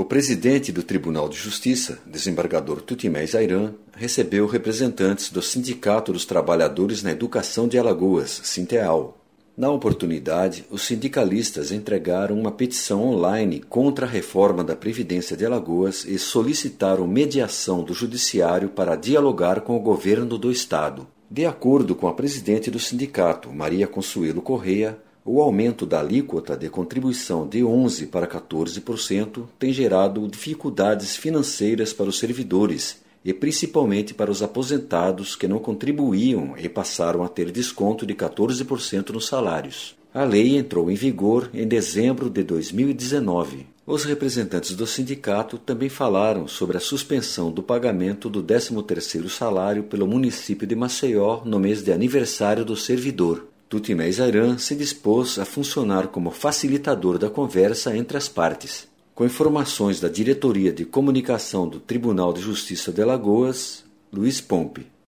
O presidente do Tribunal de Justiça, desembargador Tutimé Zairan, recebeu representantes do Sindicato dos Trabalhadores na Educação de Alagoas, Sinteal. Na oportunidade, os sindicalistas entregaram uma petição online contra a reforma da Previdência de Alagoas e solicitaram mediação do Judiciário para dialogar com o governo do Estado. De acordo com a presidente do sindicato, Maria Consuelo Correia, o aumento da alíquota de contribuição de 11% para 14% tem gerado dificuldades financeiras para os servidores e principalmente para os aposentados que não contribuíam e passaram a ter desconto de 14% nos salários. A lei entrou em vigor em dezembro de 2019. Os representantes do sindicato também falaram sobre a suspensão do pagamento do 13º salário pelo município de Maceió no mês de aniversário do servidor. Tutimé Zairan se dispôs a funcionar como facilitador da conversa entre as partes. Com informações da Diretoria de Comunicação do Tribunal de Justiça de Alagoas, Luiz Pompe.